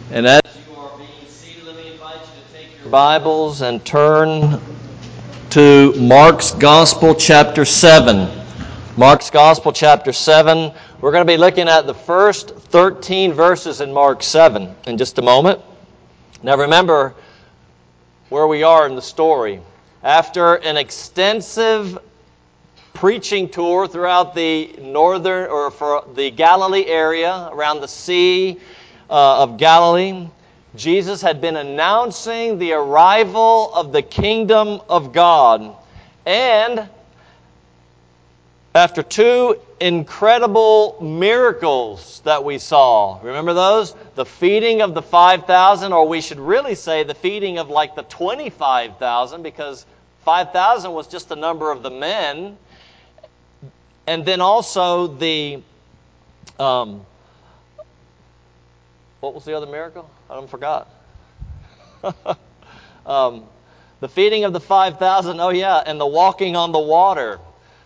And as you are being seated, let me invite you to take your Bibles and turn to Mark's Gospel, chapter 7. Mark's Gospel, chapter 7. We're going to be looking at the first 13 verses in Mark 7 in just a moment. Now remember where we are in the story. After an extensive preaching tour throughout the northern, or for the Galilee area, around the Sea of Galilee, Jesus had been announcing the arrival of the kingdom of God. And after two incredible miracles that we saw, remember those? The feeding of the 5,000, or we should really say the feeding of like the 25,000, because 5,000 was just the number of the men. And then also the, what was the other miracle? I forgot. The feeding of the 5,000, oh yeah, and the walking on the water.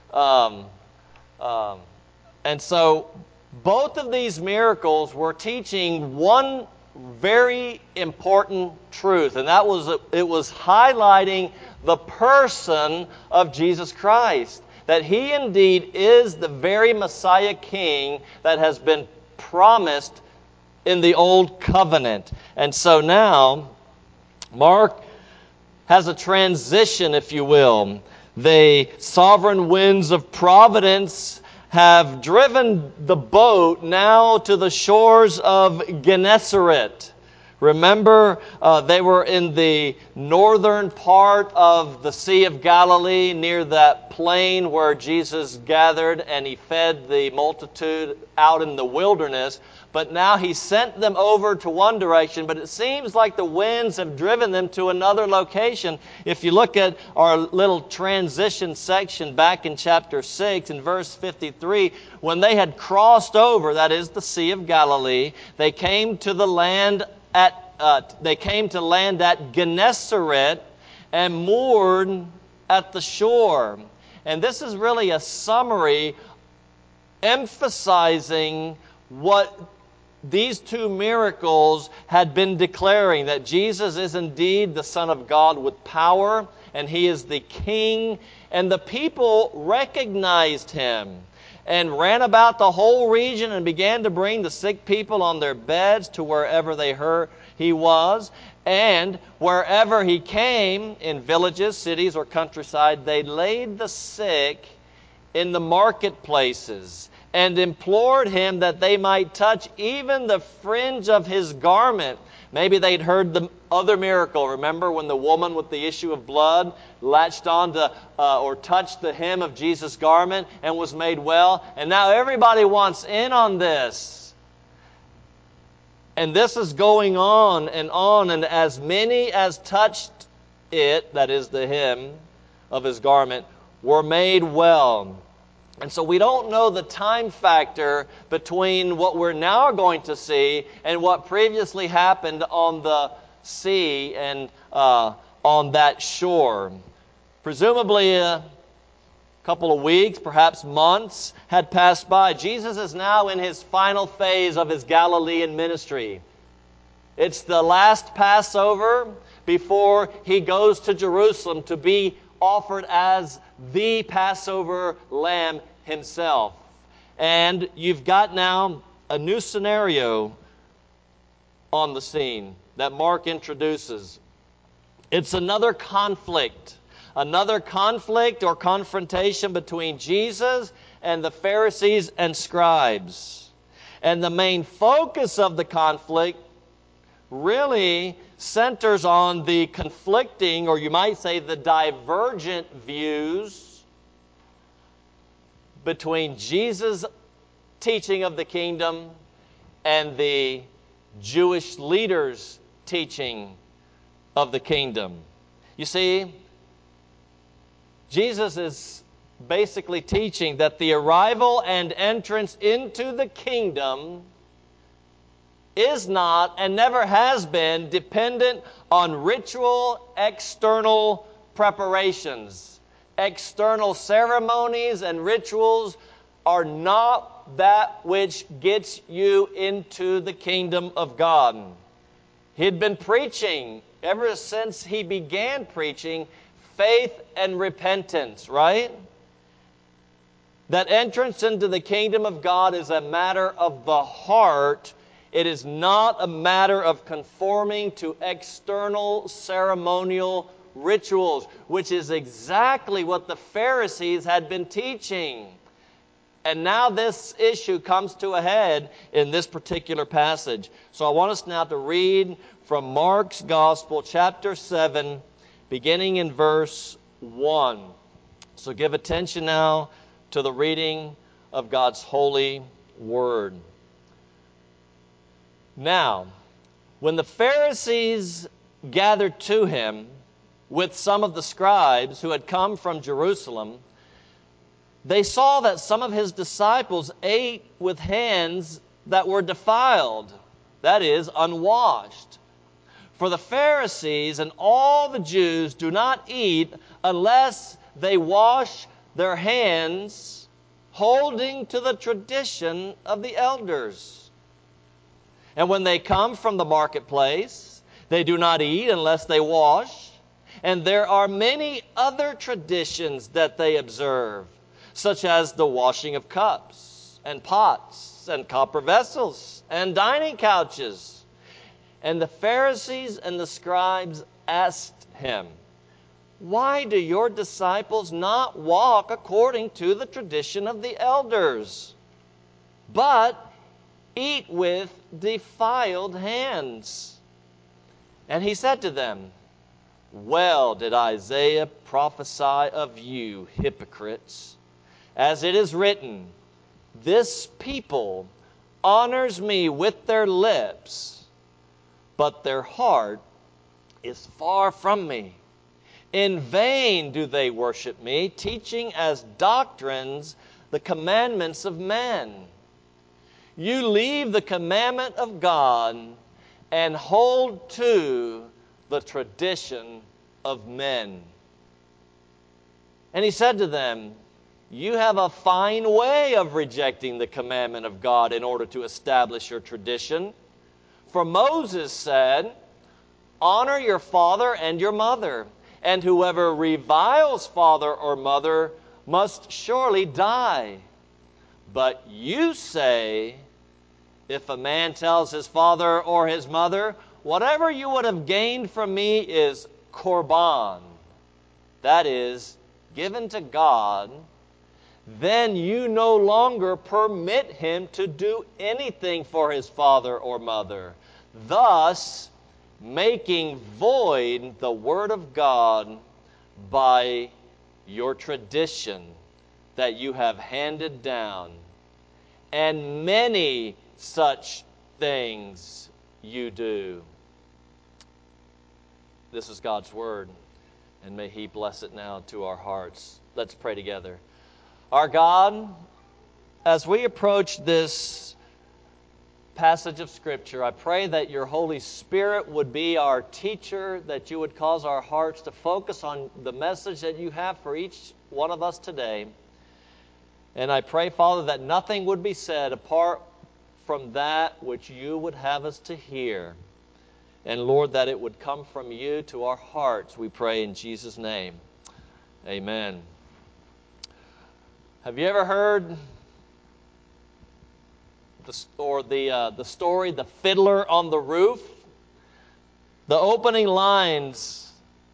And so both of these miracles were teaching one very important truth, and that was it was highlighting the person of Jesus Christ. That He indeed is the very Messiah King that has been promised in the Old Covenant. And so now, Mark has a transition, if you will. The sovereign winds of providence have driven the boat now to the shores of Gennesaret. Remember, they were in the northern part of the Sea of Galilee, near that plain where Jesus gathered and He fed the multitude out in the wilderness. But now He sent them over to one direction, but it seems like the winds have driven them to another location. If you look at our little transition section back in chapter 6, in verse 53, when they had crossed over, that is the Sea of Galilee, they came to land at Gennesaret and moored at the shore. And this is really a summary emphasizing what these two miracles had been declaring, that Jesus is indeed the Son of God with power, and He is the King. And the people recognized Him and ran about the whole region and began to bring the sick people on their beds to wherever they heard He was. And wherever He came, in villages, cities, or countryside, they laid the sick in the marketplaces and implored Him that they might touch even the fringe of His garment. Maybe they'd heard the other miracle. Remember when the woman with the issue of blood latched on to or touched the hem of Jesus' garment and was made well? And now everybody wants in on this. And this is going on, and as many as touched it, that is the hem of His garment, were made well. And so we don't know the time factor between what we're now going to see and what previously happened on the sea and on that shore. Presumably a couple of weeks, perhaps months, had passed by. Jesus is now in His final phase of His Galilean ministry. It's the last Passover before He goes to Jerusalem to be offered as the Passover lamb Himself. And you've got now a new scenario on the scene that Mark introduces. It's another conflict or confrontation between Jesus and the Pharisees and scribes. And the main focus of the conflict really centers on the conflicting, or you might say the divergent views between Jesus' teaching of the kingdom and the Jewish leaders' teaching of the kingdom. You see, Jesus is basically teaching that the arrival and entrance into the kingdom is not and never has been dependent on ritual external preparations. External ceremonies and rituals are not that which gets you into the kingdom of God. He'd been preaching ever since he began preaching faith and repentance, right? That entrance into the kingdom of God is a matter of the heart. It is not a matter of conforming to external ceremonial rituals, which is exactly what the Pharisees had been teaching. And now this issue comes to a head in this particular passage. So I want us now to read from Mark's Gospel, chapter 7, beginning in verse 1. So give attention now to the reading of God's holy word. Now, when the Pharisees gathered to him with some of the scribes who had come from Jerusalem, they saw that some of his disciples ate with hands that were defiled, that is, unwashed. For the Pharisees and all the Jews do not eat unless they wash their hands, holding to the tradition of the elders. And when they come from the marketplace, they do not eat unless they wash. And there are many other traditions that they observe, such as the washing of cups and pots and copper vessels and dining couches. And the Pharisees and the scribes asked him, "Why do your disciples not walk according to the tradition of the elders, but eat with defiled hands?" And he said to them, "Well did Isaiah prophesy of you, hypocrites, as it is written, 'This people honors me with their lips, but their heart is far from me. In vain do they worship me, teaching as doctrines the commandments of men. You leave the commandment of God and hold to the tradition of men." And he said to them, "You have a fine way of rejecting the commandment of God in order to establish your tradition. For Moses said, 'Honor your father and your mother,' and whoever reviles father or mother must surely die. But you say, if a man tells his father or his mother, 'Whatever you would have gained from me is korban,' that is, given to God, then you no longer permit him to do anything for his father or mother, thus making void the word of God by your tradition that you have handed down. And many such things you do." This is God's word, and may He bless it now to our hearts. Let's pray together. Our God, as we approach this passage of Scripture, I pray that your Holy Spirit would be our teacher, that you would cause our hearts to focus on the message that you have for each one of us today. And I pray, Father, that nothing would be said apart from that which you would have us to hear. And Lord, that it would come from you to our hearts, we pray in Jesus' name. Amen. Have you ever heard the story, The Fiddler on the Roof? The opening lines,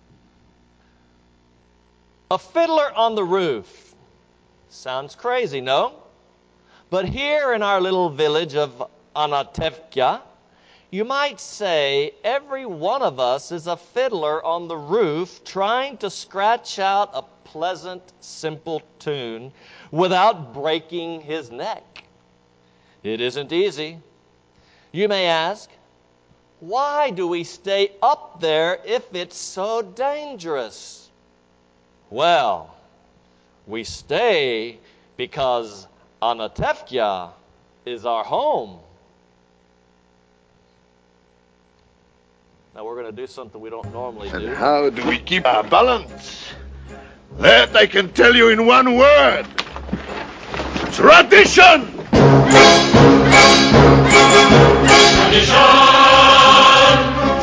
"A fiddler on the roof." Sounds crazy, no? But here in our little village of Anatevka, you might say every one of us is a fiddler on the roof trying to scratch out a pleasant, simple tune without breaking his neck. It isn't easy. You may ask, why do we stay up there if it's so dangerous? Well, we stay because Anatevka is our home. Now we're going to do something we don't normally do. And how do we keep our balance? That I can tell you in one word. Tradition! Tradition!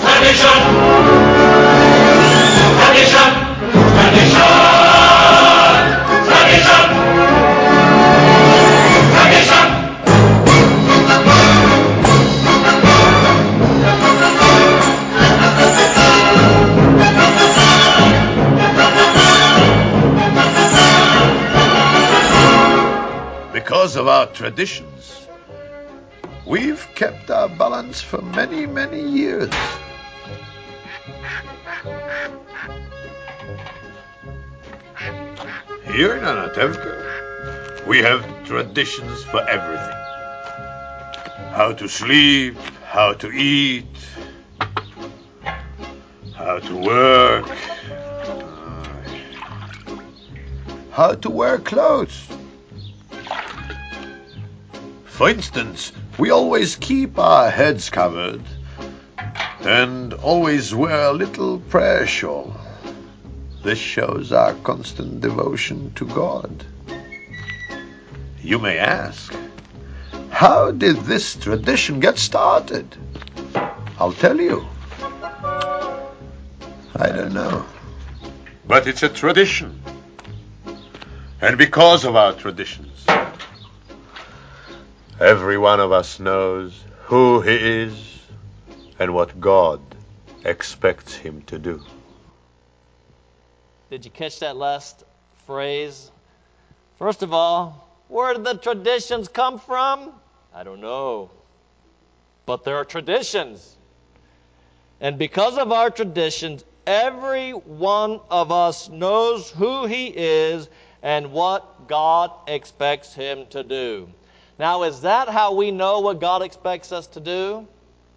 about traditions, we've kept our balance for many, many years. Here in Anatevka, we have traditions for everything. How to sleep, how to eat, how to work, how to wear clothes. For instance, we always keep our heads covered and always wear a little prayer shawl. This shows our constant devotion to God. You may ask, how did this tradition get started? I'll tell you. I don't know. But it's a tradition. And because of our traditions, every one of us knows who he is and what God expects him to do. Did you catch that last phrase? First of all, where did the traditions come from? I don't know. But there are traditions. And because of our traditions, every one of us knows who he is and what God expects him to do. Now, is that how we know what God expects us to do?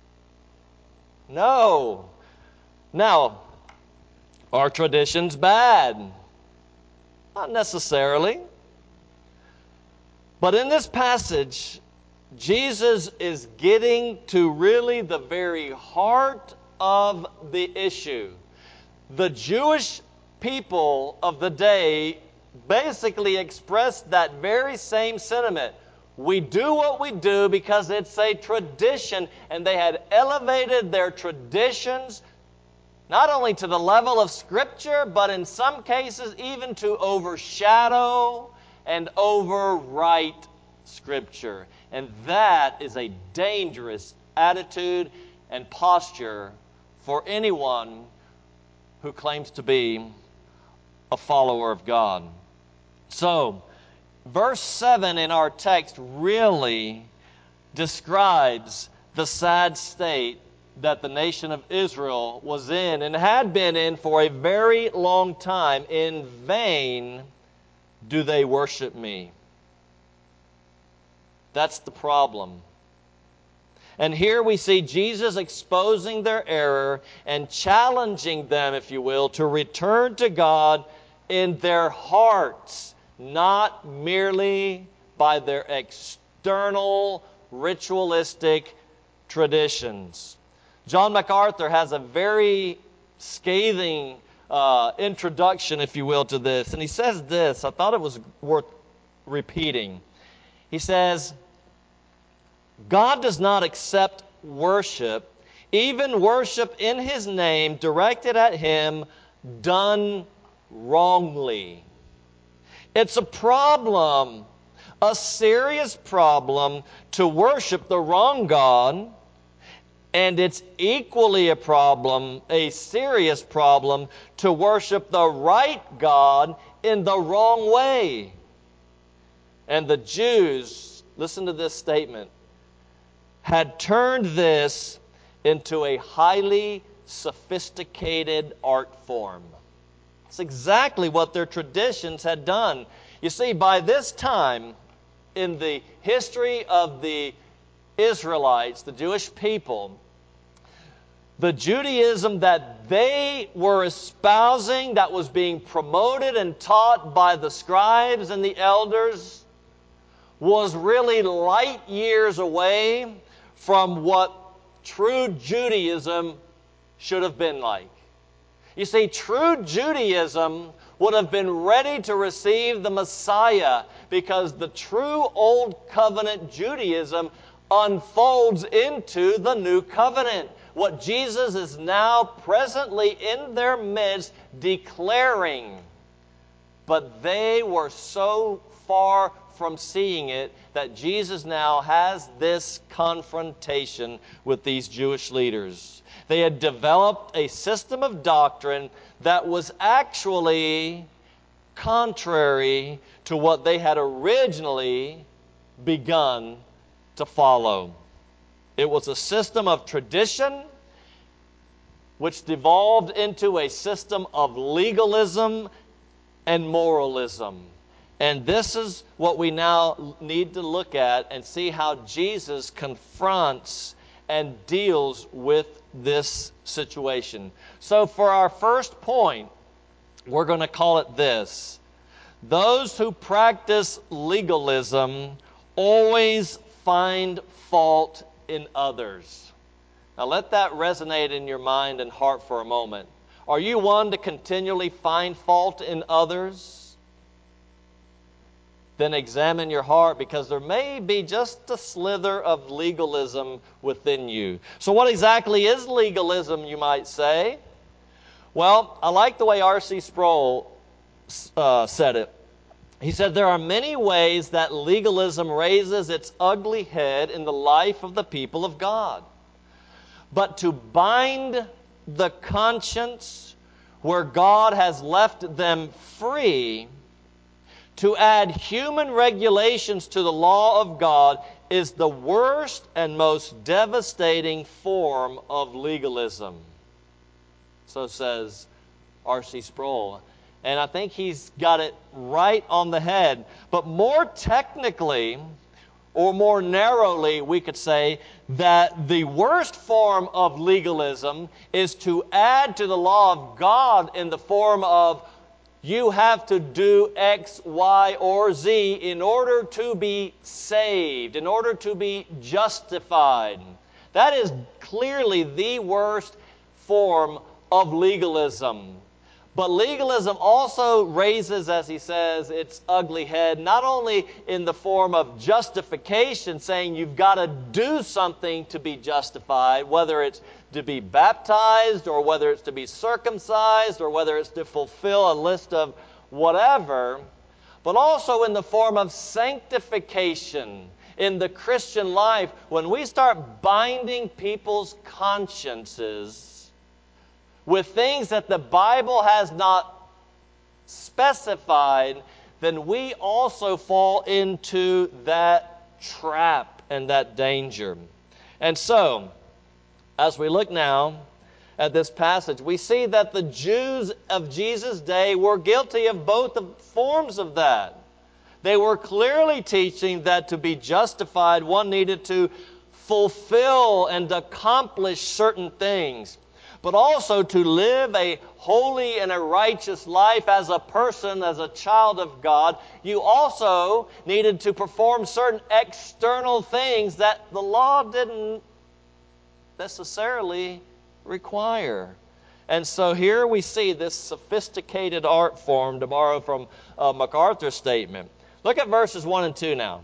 No. Now, are traditions bad? Not necessarily. But in this passage, Jesus is getting to really the very heart of the issue. The Jewish people of the day basically expressed that very same sentiment. We do what we do because it's a tradition, and they had elevated their traditions not only to the level of Scripture, but in some cases even to overshadow and overwrite Scripture. And that is a dangerous attitude and posture for anyone who claims to be a follower of God. So, verse 7 in our text really describes the sad state that the nation of Israel was in and had been in for a very long time. In vain do they worship me. That's the problem. And here we see Jesus exposing their error and challenging them, if you will, to return to God in their hearts, not merely by their external ritualistic traditions. John MacArthur has a very scathing introduction, if you will, to this. And he says this, I thought it was worth repeating. He says, God does not accept worship, even worship in his name, directed at him, done wrongly. It's a problem, a serious problem, to worship the wrong God. And it's equally a problem, a serious problem, to worship the right God in the wrong way. And the Jews, listen to this statement, had turned this into a highly sophisticated art form. It's exactly what their traditions had done. You see, by this time in the history of the Israelites, the Jewish people, the Judaism that they were espousing, that was being promoted and taught by the scribes and the elders, was really light years away from what true Judaism should have been like. You see, true Judaism would have been ready to receive the Messiah, because the true Old Covenant Judaism unfolds into the New Covenant. What Jesus is now presently in their midst declaring. But they were so far from seeing it that Jesus now has this confrontation with these Jewish leaders. They had developed a system of doctrine that was actually contrary to what they had originally begun to follow. It was a system of tradition which devolved into a system of legalism and moralism. And this is what we now need to look at and see how Jesus confronts and deals with this situation. So for our first point, we're going to call it this: those who practice legalism always find fault in others. Now let that resonate in your mind and heart for a moment. Are you one to continually find fault in others? Then examine your heart, because there may be just a slither of legalism within you. So what exactly is legalism, you might say? Well, I like the way R.C. Sproul said it. He said, there are many ways that legalism raises its ugly head in the life of the people of God. But to bind the conscience where God has left them free, to add human regulations to the law of God, is the worst and most devastating form of legalism. So says R.C. Sproul. And I think he's got it right on the head. But more technically, or more narrowly, we could say that the worst form of legalism is to add to the law of God in the form of you have to do X, Y, or Z in order to be saved, in order to be justified. That is clearly the worst form of legalism. But legalism also raises, as he says, its ugly head, not only in the form of justification, saying you've got to do something to be justified, whether it's to be baptized, or whether it's to be circumcised, or whether it's to fulfill a list of whatever, but also in the form of sanctification in the Christian life. When we start binding people's consciences with things that the Bible has not specified, then we also fall into that trap and that danger. And so, as we look now at this passage, we see that the Jews of Jesus' day were guilty of both forms of that. They were clearly teaching that to be justified, one needed to fulfill and accomplish certain things, but also to live a holy and a righteous life as a person, as a child of God. You also needed to perform certain external things that the law didn't necessarily require. And so here we see this sophisticated art form, to borrow from MacArthur's statement. Look at verses 1 and 2 now.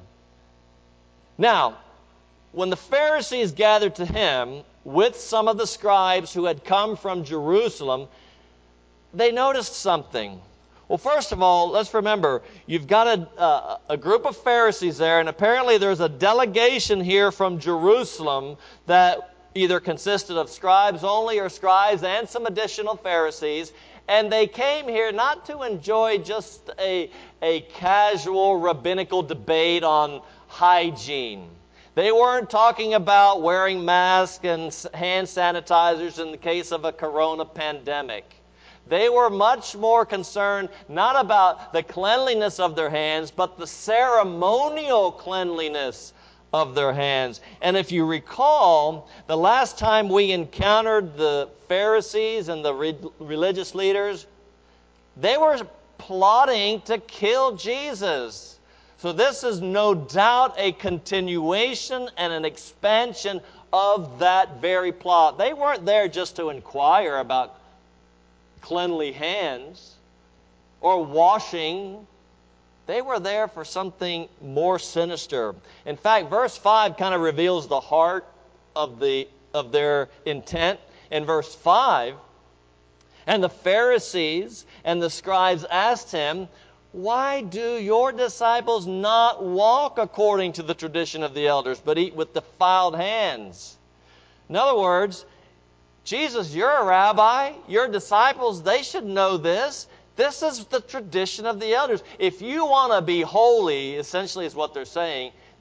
Now, when the Pharisees gathered to him with some of the scribes who had come from Jerusalem, they noticed something. Well, first of all, let's remember, you've got a group of Pharisees there, and apparently there's a delegation here from Jerusalem that either consisted of scribes only or scribes and some additional Pharisees. And they came here not to enjoy just a casual rabbinical debate on hygiene. They weren't talking about wearing masks and hand sanitizers in the case of a corona pandemic. They were much more concerned not about the cleanliness of their hands, but the ceremonial cleanliness of their hands. And if you recall, the last time we encountered the Pharisees and the religious leaders, they were plotting to kill Jesus. So this is no doubt a continuation and an expansion of that very plot. They weren't there just to inquire about cleanly hands or washing. They were there for something more sinister. In fact, verse 5 kind of reveals the heart of their intent. In verse 5, and the Pharisees and the scribes asked him, why do your disciples not walk according to the tradition of the elders, but eat with defiled hands? In other words, Jesus, you're a rabbi. Your disciples, they should know this. This is the tradition of the elders. If you want to be holy, essentially is what they're saying,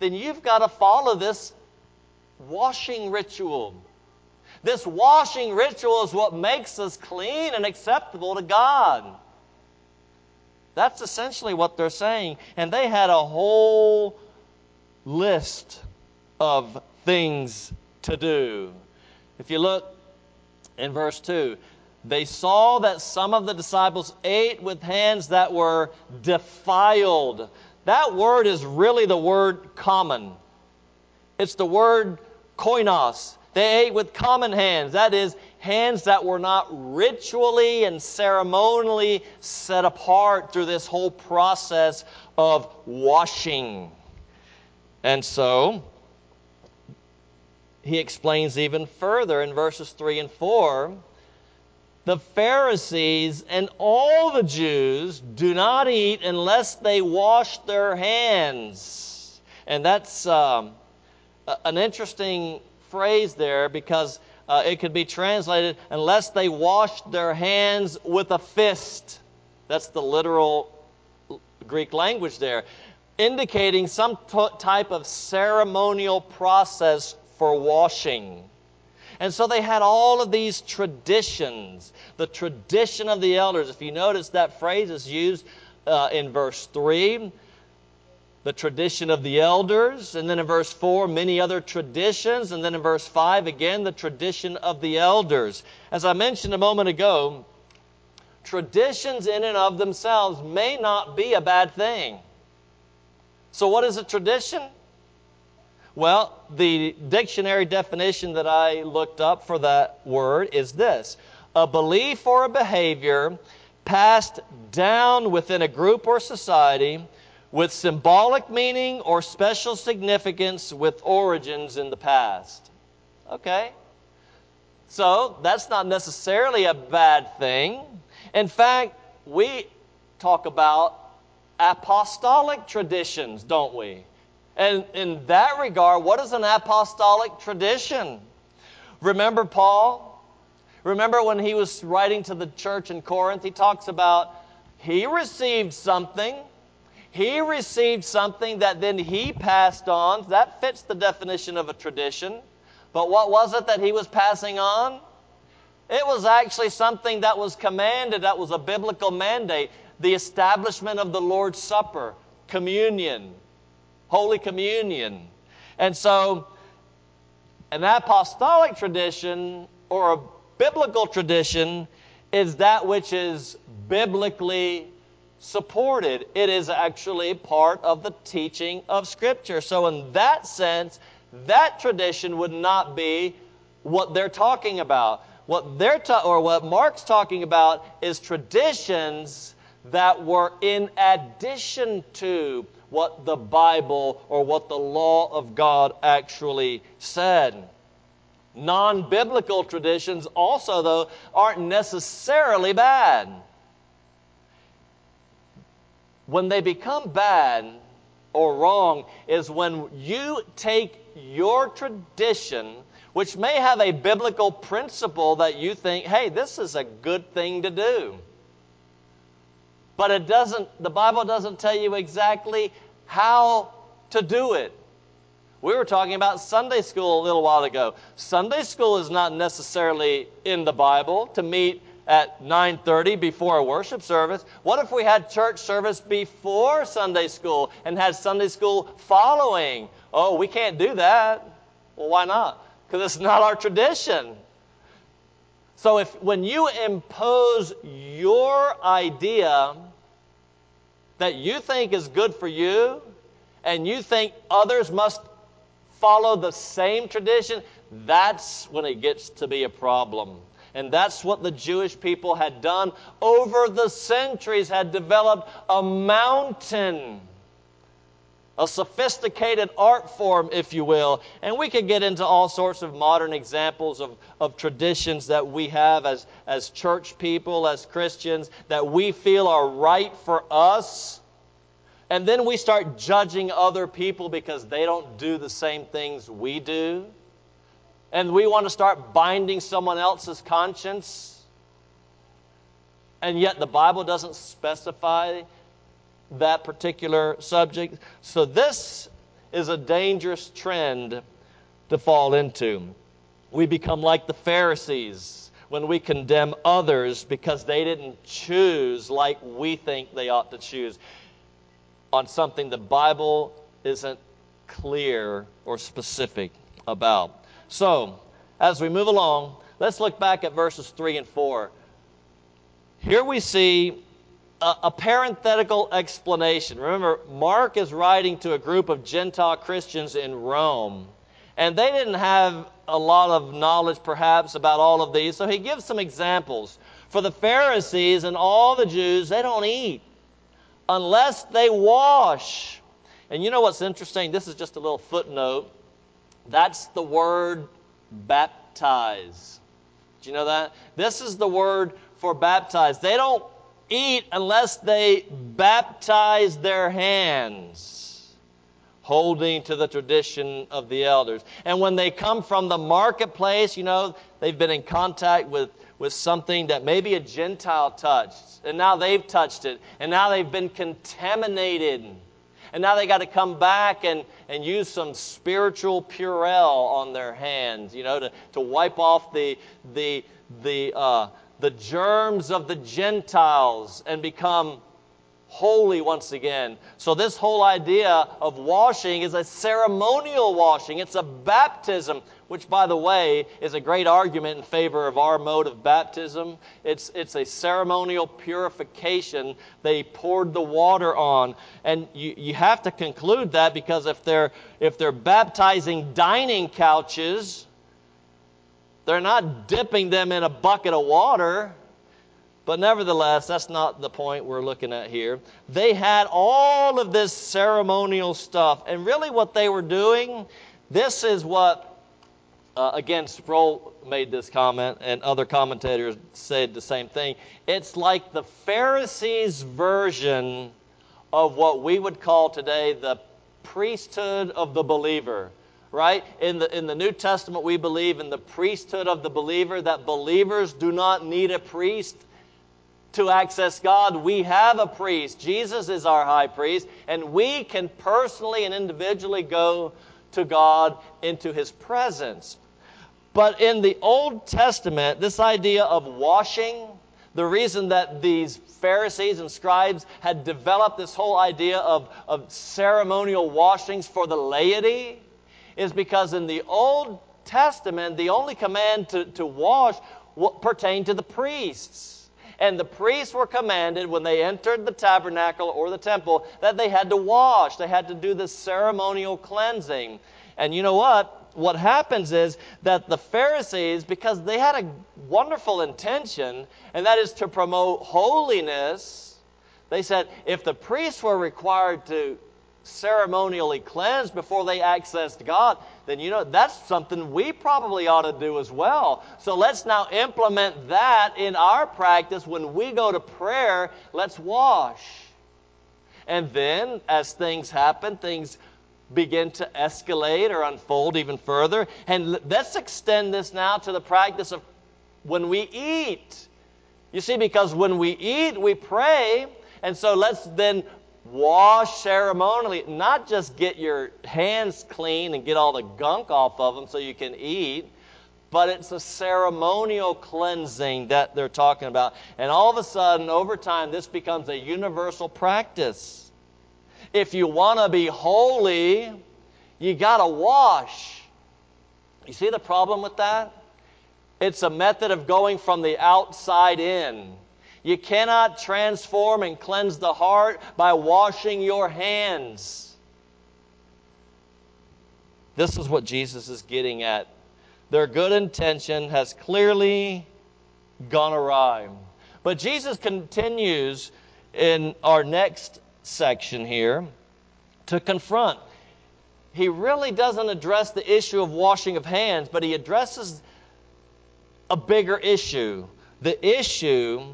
then you've got to follow this washing ritual. This washing ritual is what makes us clean and acceptable to God. That's essentially what they're saying. And they had a whole list of things to do. If you look in verse 2, they saw that some of the disciples ate with hands that were defiled. That word is really the word common. It's the word koinos. They ate with common hands. That is, hands that were not ritually and ceremonially set apart through this whole process of washing. And so, he explains even further in verses 3 and 4, the Pharisees and all the Jews do not eat unless they wash their hands. And that's an interesting phrase there, because it could be translated, unless they wash their hands with a fist. That's the literal Greek language there, indicating some type of ceremonial process for washing. And so they had all of these traditions. The tradition of the elders. If you notice, that phrase is used in verse 3. The tradition of the elders. And then in verse 4, many other traditions. And then in verse 5, again, the tradition of the elders. As I mentioned a moment ago, traditions in and of themselves may not be a bad thing. So what is a tradition? Well, the dictionary definition that I looked up for that word is this: a belief or a behavior passed down within a group or society with symbolic meaning or special significance with origins in the past. Okay? So, that's not necessarily a bad thing. In fact, we talk about apostolic traditions, don't we? And in that regard, what is an apostolic tradition? Remember Paul? Remember when he was writing to the church in Corinth, he talks about he received something. He received something that then he passed on. That fits the definition of a tradition. But what was it that he was passing on? It was actually something that was commanded, that was a biblical mandate. The establishment of the Lord's Supper, communion, Holy Communion. And so, an apostolic tradition or a biblical tradition is that which is biblically supported. It is actually part of the teaching of Scripture. So in that sense, that tradition would not be what they're talking about. What Mark's talking about is traditions that were in addition to what the Bible or what the law of God actually said. Non-biblical traditions also, though, aren't necessarily bad. When they become bad or wrong is when you take your tradition, which may have a biblical principle that you think, hey, this is a good thing to do. But the Bible doesn't tell you exactly how to do it. We were talking about Sunday school a little while ago. Sunday school is not necessarily in the Bible to meet at 9:30 before a worship service. What if we had church service before Sunday school and had Sunday school following? Oh, we can't do that. Well, why not? Because it's not our tradition. So when you impose your idea that you think is good for you, and you think others must follow the same tradition, that's when it gets to be a problem. And that's what the Jewish people had done over the centuries, had developed a mountain, a sophisticated art form, if you will. And we could get into all sorts of modern examples of traditions that we have as church people, as Christians, that we feel are right for us. And then we start judging other people because they don't do the same things we do. And we want to start binding someone else's conscience. And yet the Bible doesn't specify that particular subject. So this is a dangerous trend to fall into. We become like the Pharisees when we condemn others because they didn't choose like we think they ought to choose on something the Bible isn't clear or specific about. So, as we move along, let's look back at verses 3 and 4. Here we see a parenthetical explanation. Remember, Mark is writing to a group of Gentile Christians in Rome, and they didn't have a lot of knowledge, perhaps, about all of these, so he gives some examples. For the Pharisees and all the Jews, they don't eat unless they wash. And you know what's interesting? This is just a little footnote. That's the word baptize. Do you know that? This is the word for baptize. They don't eat unless they baptize their hands, holding to the tradition of the elders. And when they come from the marketplace, you know, they've been in contact with something that maybe a Gentile touched, and now they've touched it, and now they've been contaminated. And now they got to come back and use some spiritual Purell on their hands, you know, to wipe off the germs of the Gentiles and become holy once again. So this whole idea of washing is a ceremonial washing. It's a baptism, which, by the way, is a great argument in favor of our mode of baptism. It's a ceremonial purification. They poured the water on. And you have to conclude that, because if they're baptizing dining couches, they're not dipping them in a bucket of water. But nevertheless, that's not the point we're looking at here. They had all of this ceremonial stuff. And really what they were doing, this is what, again, Sproul made this comment, and other commentators said the same thing. It's like the Pharisees' version of what we would call today the priesthood of the believer. Right? In the New Testament, we believe in the priesthood of the believer, that believers do not need a priest to access God. We have a priest. Jesus is our high priest, and we can personally and individually go to God into His presence. But in the Old Testament, this idea of washing, the reason that these Pharisees and scribes had developed this whole idea of ceremonial washings for the laity is because in the Old Testament, the only command to wash pertained to the priests. And the priests were commanded when they entered the tabernacle or the temple that they had to wash. They had to do this ceremonial cleansing. And you know what? What happens is that the Pharisees, because they had a wonderful intention, and that is to promote holiness, they said if the priests were required to ceremonially cleanse before they accessed God, then you know that's something we probably ought to do as well. So let's now implement that in our practice. When we go to prayer, let's wash. And then as things happen, things begin to escalate or unfold even further. And let's extend this now to the practice of when we eat. You see, because when we eat, we pray. And so let's then wash ceremonially, not just get your hands clean and get all the gunk off of them so you can eat, but it's a ceremonial cleansing that they're talking about. And all of a sudden, over time, this becomes a universal practice. If you want to be holy, you got to wash. You see the problem with that? It's a method of going from the outside in. You cannot transform and cleanse the heart by washing your hands. This is what Jesus is getting at. Their good intention has clearly gone awry. But Jesus continues in our next section here to confront. He really doesn't address the issue of washing of hands, but he addresses a bigger issue. The issue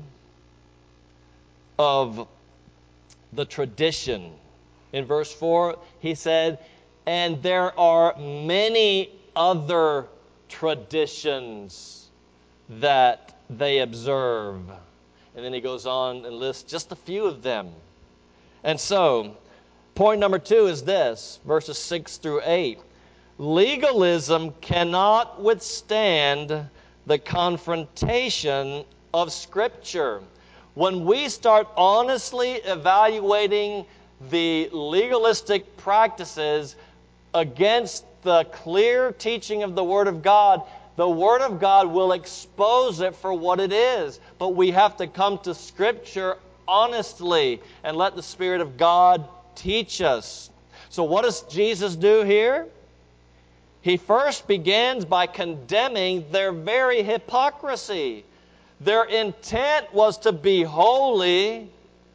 of the tradition. In verse 4, he said, and there are many other traditions that they observe. And then he goes on and lists just a few of them. And so, Point number 2 is this, verses 6 through 8. Legalism cannot withstand the confrontation of Scripture. When we start honestly evaluating the legalistic practices against the clear teaching of the Word of God, the Word of God will expose it for what it is. But we have to come to Scripture honestly and let the Spirit of God teach us. So what does Jesus do here? He first begins by condemning their very hypocrisy. Their intent was to be holy,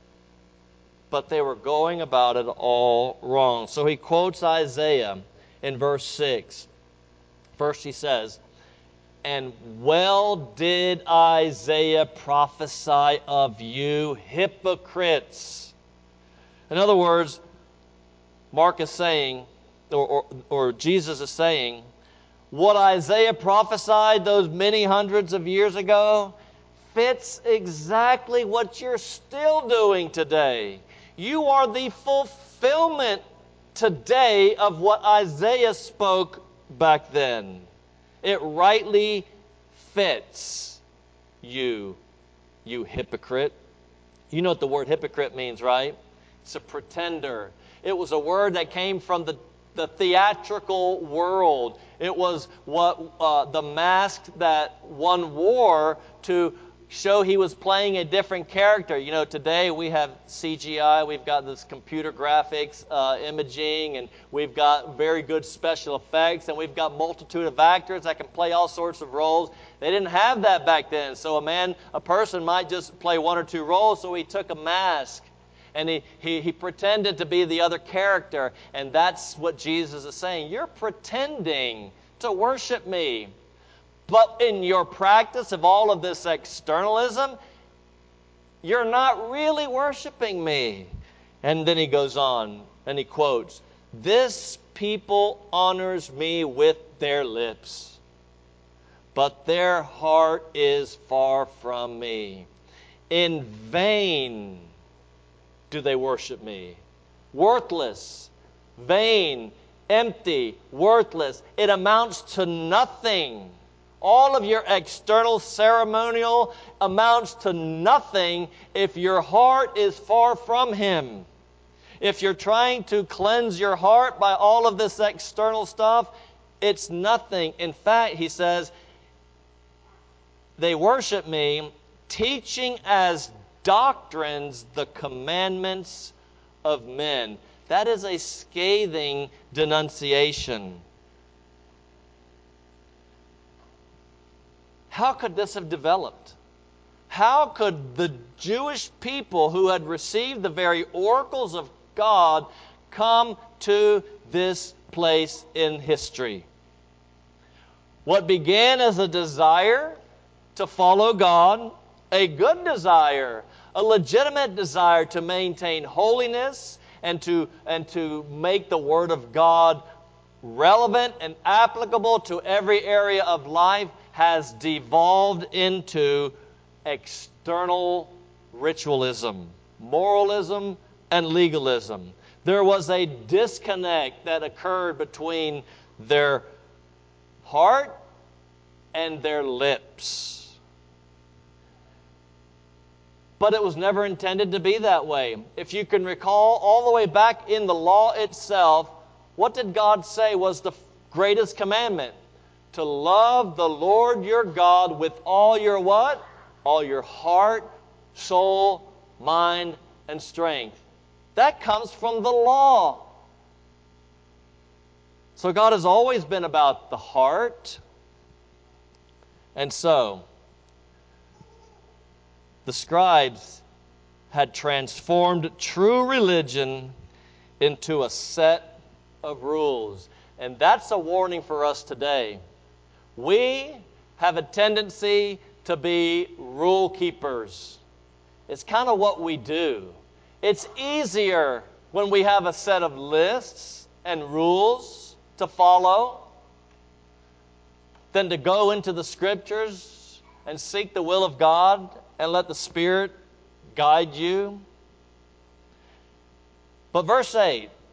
but they were going about it all wrong. So he quotes Isaiah in verse 6. First he says, "And well did Isaiah prophesy of you hypocrites." In other words, Mark is saying, or Jesus is saying, what Isaiah prophesied those many hundreds of years ago fits exactly what you're still doing today. You are the fulfillment today of what Isaiah spoke back then. It rightly fits you, you hypocrite. You know what the word hypocrite means, right? It's a pretender. It was a word that came from the theatrical world. It was what the mask that one wore to show he was playing a different character. You know, today we have CGI, we've got this computer graphics, imaging, and we've got very good special effects, and we've got multitude of actors that can play all sorts of roles. They didn't have that back then. So a person might just play one or two roles, so he took a mask. And he pretended to be the other character. And that's what Jesus is saying. You're pretending to worship me. But in your practice of all of this externalism, you're not really worshiping me. And then he goes on and he quotes, "This people honors me with their lips, but their heart is far from me. In vain do they worship me." Worthless, vain, empty, worthless. It amounts to nothing. All of your external ceremonial amounts to nothing if your heart is far from Him. If you're trying to cleanse your heart by all of this external stuff, it's nothing. In fact, he says, they worship me, teaching as doctrines the commandments of men. That is a scathing denunciation. How could this have developed? How could the Jewish people who had received the very oracles of God come to this place in history? What began as a desire to follow God, a good desire, a legitimate desire to maintain holiness and to make the Word of God relevant and applicable to every area of life, has devolved into external ritualism, moralism, and legalism. There was a disconnect that occurred between their heart and their lips. But it was never intended to be that way. If you can recall, all the way back in the law itself, what did God say was the greatest commandment? To love the Lord your God with all your what? All your heart, soul, mind, and strength. That comes from the law. So God has always been about the heart. And so, the scribes had transformed true religion into a set of rules. And that's a warning for us today. We have a tendency to be rule keepers. It's kind of what we do. It's easier when we have a set of lists and rules to follow than to go into the Scriptures and seek the will of God and let the Spirit guide you. But verse 8,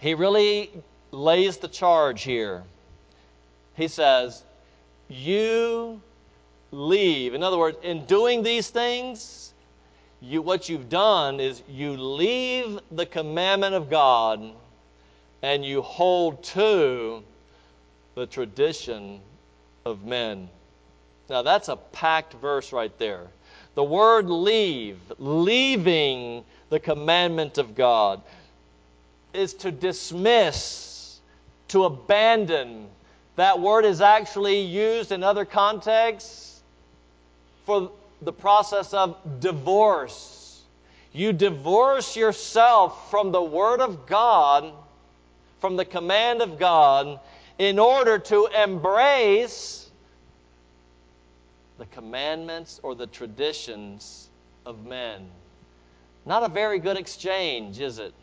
he really lays the charge here. He says, you leave. In other words, in doing these things, what you've done is you leave the commandment of God and you hold to the tradition of men. Now that's a packed verse right there. The word leave, leaving the commandment of God, is to dismiss, to abandon. That word is actually used in other contexts for the process of divorce. You divorce yourself from the Word of God, from the command of God, in order to embrace the commandments or the traditions of men. Not a very good exchange, is it?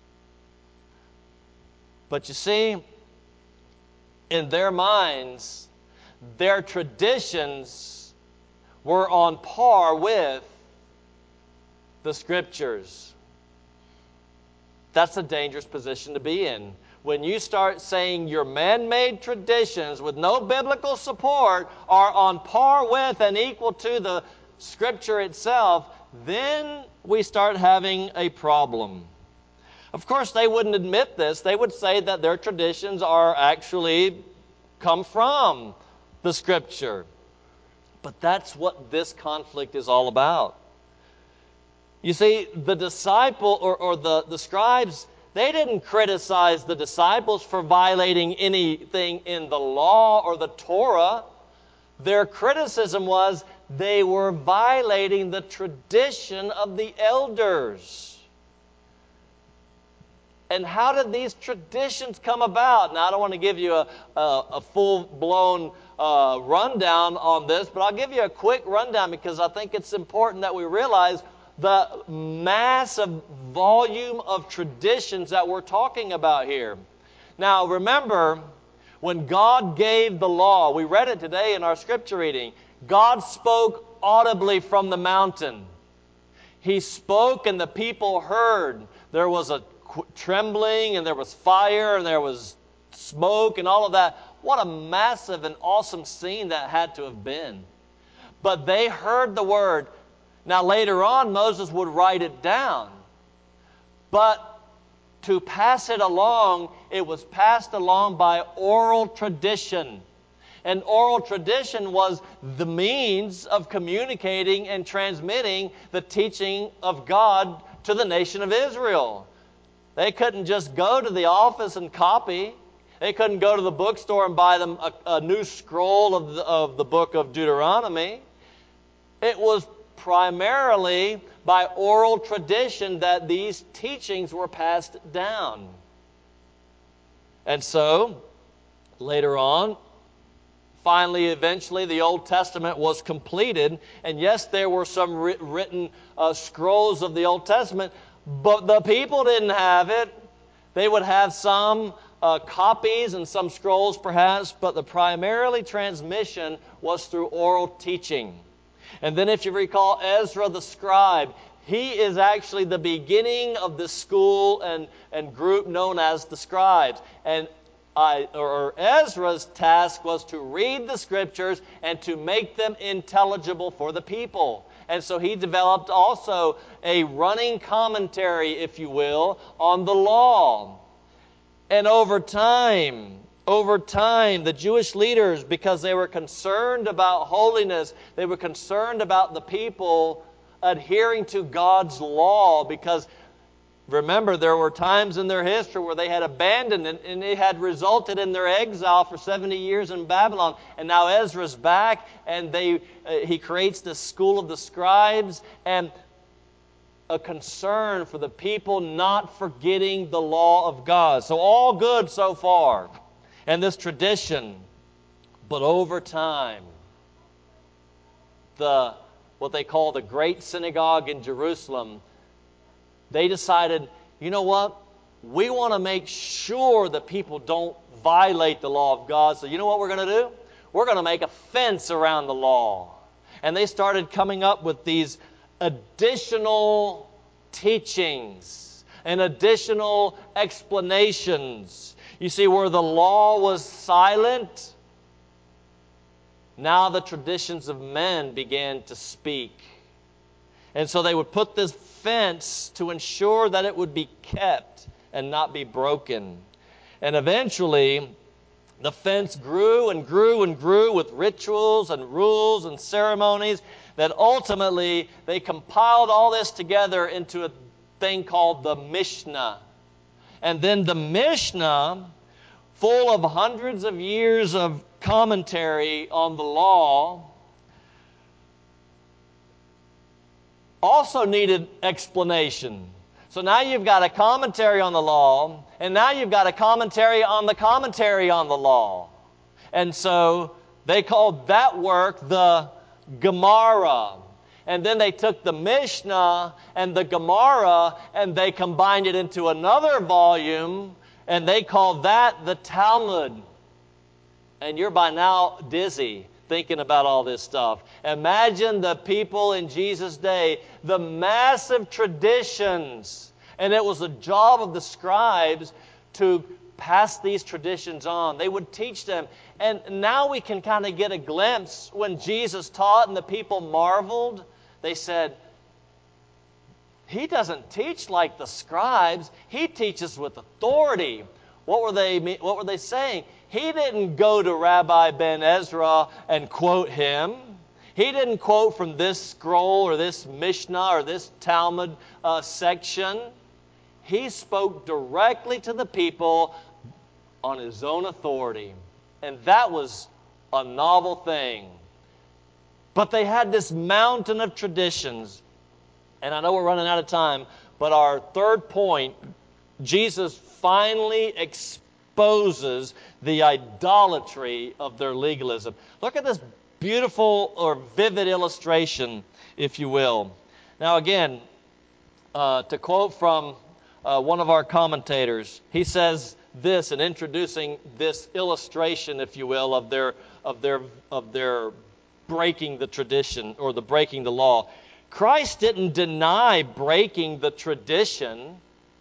But you see, in their minds, their traditions were on par with the Scriptures. That's a dangerous position to be in. When you start saying your man-made traditions with no biblical support are on par with and equal to the Scripture itself, then we start having a problem. Of course, they wouldn't admit this. They would say that their traditions are actually come from the Scripture. But that's what this conflict is all about. You see, the disciple or the scribes, they didn't criticize the disciples for violating anything in the law or the Torah. Their criticism was they were violating the tradition of the elders. And how did these traditions come about? Now, I don't want to give you a full-blown rundown on this, but I'll give you a quick rundown because I think it's important that we realize the massive volume of traditions that we're talking about here. Now, remember, when God gave the law, we read it today in our scripture reading, God spoke audibly from the mountain. He spoke and the people heard. There was a trembling and there was fire and there was smoke and all of that. What a massive and awesome scene that had to have been. But they heard the word. Now later on Moses would write it down. But to pass it along, it was passed along by oral tradition. And oral tradition was the means of communicating and transmitting the teaching of God to the nation of Israel. They couldn't just go to the office and copy. They couldn't go to the bookstore and buy them a new scroll of the book of Deuteronomy. It was primarily by oral tradition that these teachings were passed down. And so, later on, finally, eventually, the Old Testament was completed. And yes, there were some written scrolls of the Old Testament, but the people didn't have it. They would have some copies and some scrolls perhaps, but the primarily transmission was through oral teaching. And then if you recall Ezra the scribe, he is actually the beginning of the school and group known as the scribes. And Ezra's task was to read the Scriptures and to make them intelligible for the people. And so he developed also a running commentary, if you will, on the law. And over time, the Jewish leaders, because they were concerned about holiness, they were concerned about the people adhering to God's law, because remember, there were times in their history where they had abandoned it, and it had resulted in their exile for 70 years in Babylon. And now Ezra's back, and he creates this school of the scribes, and a concern for the people not forgetting the law of God. So all good so far. And this tradition. But over time, what they call the Great Synagogue in Jerusalem, they decided, you know what? We want to make sure that people don't violate the law of God. So you know what we're going to do? We're going to make a fence around the law. And they started coming up with these additional teachings, and additional explanations. You see, where the law was silent, now the traditions of men began to speak. And so they would put this fence to ensure that it would be kept and not be broken. And eventually, the fence grew and grew and grew with rituals and rules and ceremonies that ultimately they compiled all this together into a thing called the Mishnah. And then the Mishnah, full of hundreds of years of commentary on the law, also needed explanation. So now you've got a commentary on the law, and now you've got a commentary on the law. And so they called that work the Gemara. And then they took the Mishnah and the Gemara and they combined it into another volume, and they called that the Talmud. And you're by now dizzy thinking about all this stuff. Imagine the people in Jesus' day, the massive traditions. And it was the job of the scribes to pass these traditions on. They would teach them. And now we can kind of get a glimpse when Jesus taught and the people marveled. They said, He doesn't teach like the scribes. He teaches with authority. What were they saying? He didn't go to Rabbi Ben Ezra and quote him. He didn't quote from this scroll or this Mishnah or this Talmud section. He spoke directly to the people on His own authority. And that was a novel thing. But they had this mountain of traditions. And I know we're running out of time, but our third point, Jesus finally exposes the idolatry of their legalism. Look at this beautiful or vivid illustration, if you will. Now again, to quote from one of our commentators, he says this in introducing this illustration, if you will, of their breaking the tradition or the breaking the law. Christ didn't deny breaking the tradition.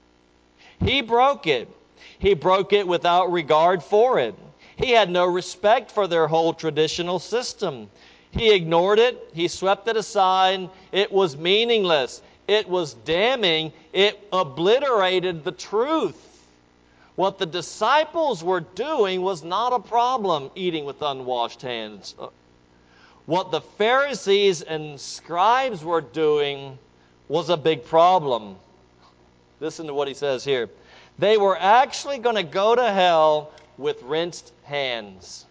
He broke it. He broke it without regard for it. He had no respect for their whole traditional system. He ignored it. He swept it aside. It was meaningless. It was damning. It obliterated the truth. What the disciples were doing was not a problem, eating with unwashed hands. What the Pharisees and scribes were doing was a big problem. Listen to what he says here. They were actually going to go to hell with rinsed hands.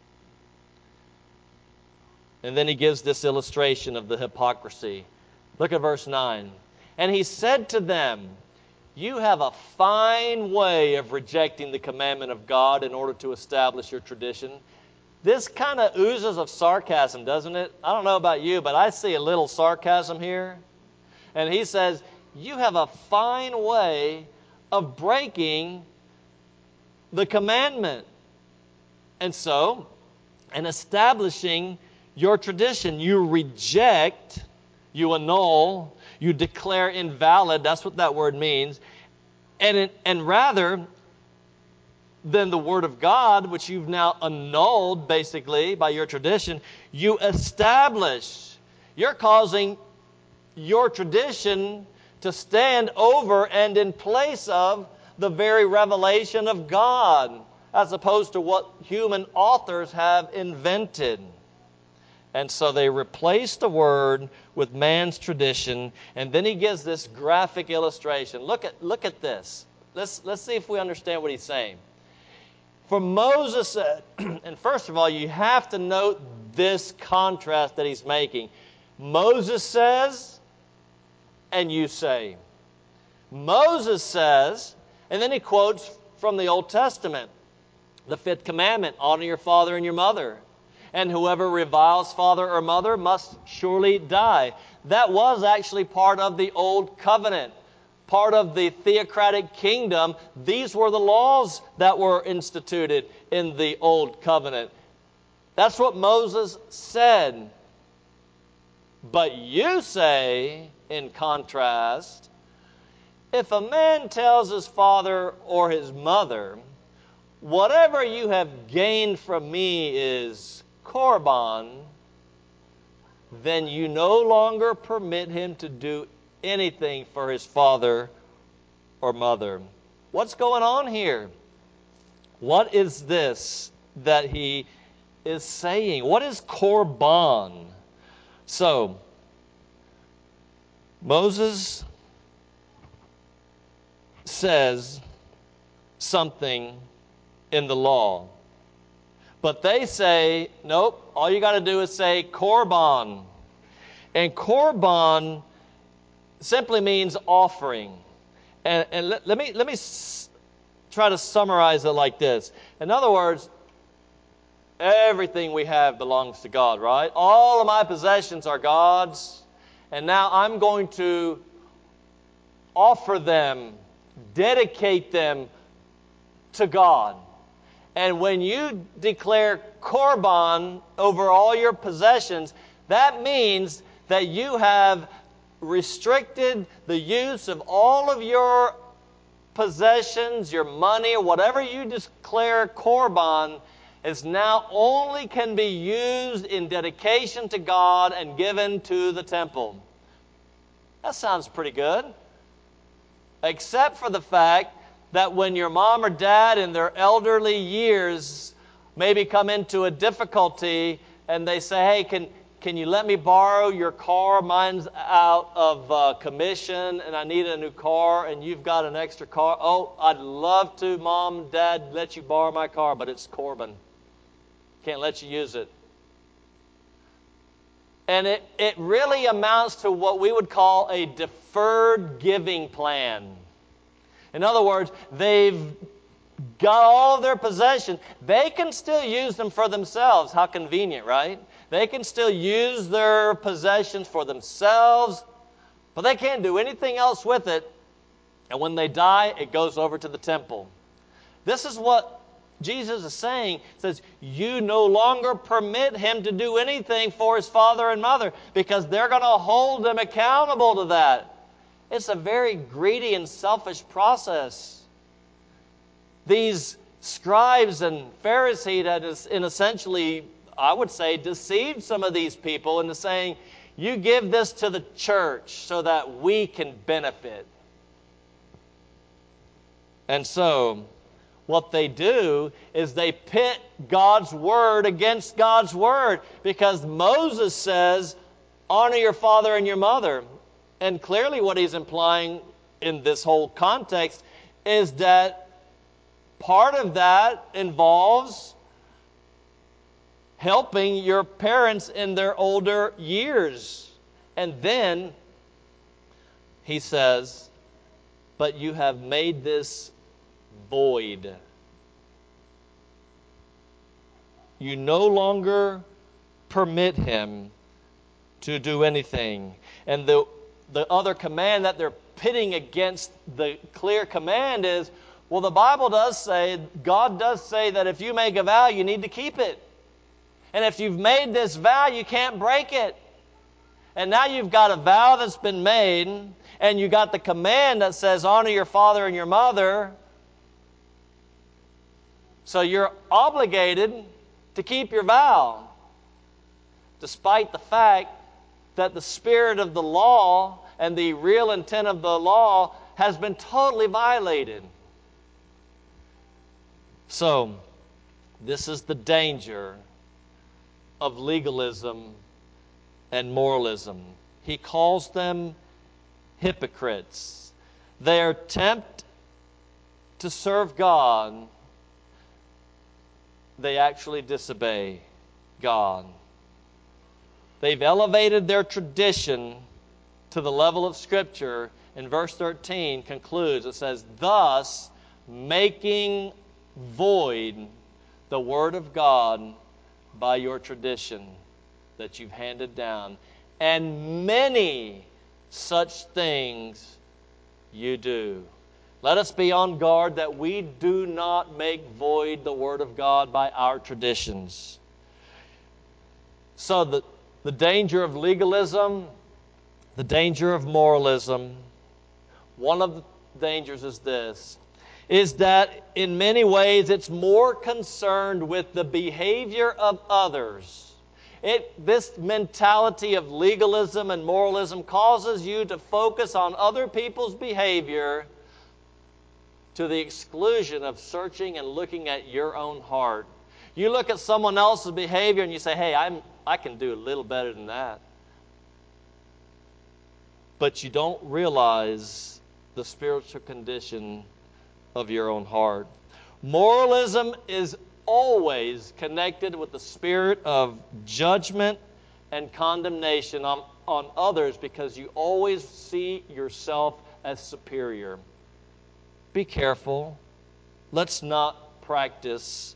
And then he gives this illustration of the hypocrisy. Look at verse 9. And he said to them, you have a fine way of rejecting the commandment of God in order to establish your tradition. This kind of oozes of sarcasm, doesn't it? I don't know about you, but I see a little sarcasm here. And he says, you have a fine way of breaking the commandment. And so, in establishing your tradition, you reject, you annul, you declare invalid. That's what that word means. And rather than the Word of God, which you've now annulled, basically, by your tradition, you establish. You're causing your tradition to stand over and in place of the very revelation of God, as opposed to what human authors have invented. And so they replace the Word with man's tradition, and then he gives this graphic illustration. Look at this. Let's see if we understand what he's saying. For Moses said, and first of all, you have to note this contrast that he's making. Moses says, and you say. Moses says, and then he quotes from the Old Testament. The fifth commandment, honor your father and your mother. And whoever reviles father or mother must surely die. That was actually part of the Old Covenant. Part of the theocratic kingdom. These were the laws that were instituted in the Old Covenant. That's what Moses said. But you say, in contrast, If a man tells his father or his mother, whatever you have gained from me is korban, then you no longer permit him to do anything for his father or mother. What's going on here? What is this that he is saying? What is korban? So, Moses says something in the law. But they say, nope, all you got to do is say korban. And korban simply means offering. And let me try to summarize it like this. In other words, everything we have belongs to God, right? All of my possessions are God's. And now I'm going to offer them, dedicate them to God. And when you declare korban over all your possessions, that means that you have restricted the use of all of your possessions, your money, or whatever you declare korban is now only can be used in dedication to God and given to the temple. That sounds pretty good. Except for the fact that when your mom or dad in their elderly years maybe come into a difficulty and they say, hey, can you let me borrow your car? Mine's out of commission and I need a new car and you've got an extra car. Oh, I'd love to, Mom, Dad, let you borrow my car, but it's korban. Can't let you use it. And it really amounts to what we would call a deferred giving plan. In other words, they've got all of their possessions. They can still use them for themselves. How convenient, right? They can still use their possessions for themselves, but they can't do anything else with it. And when they die, it goes over to the temple. This is what Jesus is saying. He says, you no longer permit him to do anything for his father and mother because they're going to hold him accountable to that. It's a very greedy and selfish process. These scribes and Pharisees had essentially, I would say, deceived some of these people into saying, you give this to the church so that we can benefit. And so, what they do is they pit God's word against God's word because Moses says, honor your father and your mother. And clearly what he's implying in this whole context is that part of that involves helping your parents in their older years. And then he says, but you have made this void. You no longer permit him to do anything. And the other command that they're pitting against the clear command is, well, the Bible does say, God does say that if you make a vow, you need to keep it. And if you've made this vow, you can't break it. And now you've got a vow that's been made, and you got the command that says, honor your father and your mother. So you're obligated to keep your vow, despite the fact that the spirit of the law and the real intent of the law has been totally violated. So, this is the danger of legalism and moralism. He calls them hypocrites. They are tempted to serve God. They actually disobey God. They've elevated their tradition to the level of Scripture. In verse 13 concludes, it says, thus making void the word of God by your tradition that you've handed down. And many such things you do. Let us be on guard that we do not make void the word of God by our traditions. So the danger of legalism, the danger of moralism, one of dangers is this, is that in many ways it's more concerned with the behavior of others. This mentality of legalism and moralism causes you to focus on other people's behavior to the exclusion of searching and looking at your own heart. You look at someone else's behavior and you say, hey, I can do a little better than that. But you don't realize the spiritual condition of your own heart. Moralism is always connected with the spirit of judgment and condemnation on others because you always see yourself as superior. Be careful. Let's not practice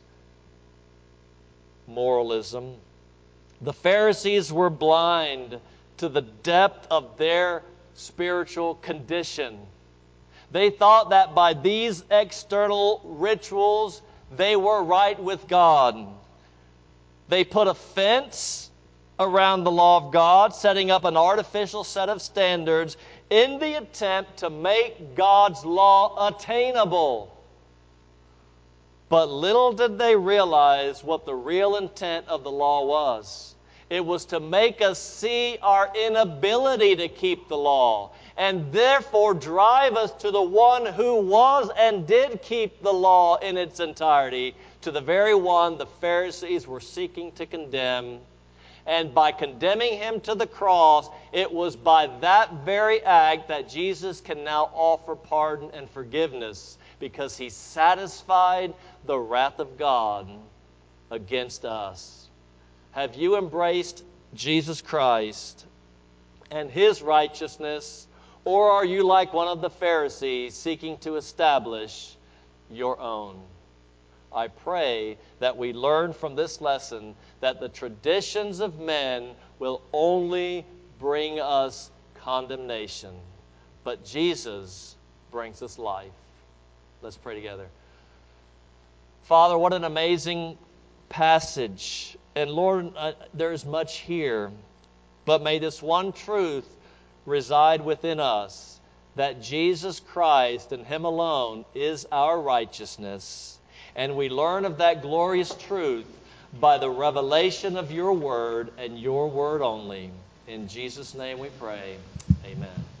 moralism. The Pharisees were blind to the depth of their spiritual condition. They thought that by these external rituals, they were right with God. They put a fence around the law of God, setting up an artificial set of standards in the attempt to make God's law attainable. But little did they realize what the real intent of the law was. It was to make us see our inability to keep the law, and therefore drive us to the one who was and did keep the law in its entirety, to the very one the Pharisees were seeking to condemn. And by condemning him to the cross, it was by that very act that Jesus can now offer pardon and forgiveness, because he satisfied the wrath of God against us. Have you embraced Jesus Christ and his righteousness, or are you like one of the Pharisees seeking to establish your own? I pray that we learn from this lesson that the traditions of men will only bring us condemnation, but Jesus brings us life. Let's pray together. Father, what an amazing passage. And Lord, there's much here, but may this one truth reside within us, that Jesus Christ and him alone is our righteousness. And we learn of that glorious truth by the revelation of your word and your word only. In Jesus' name we pray. Amen.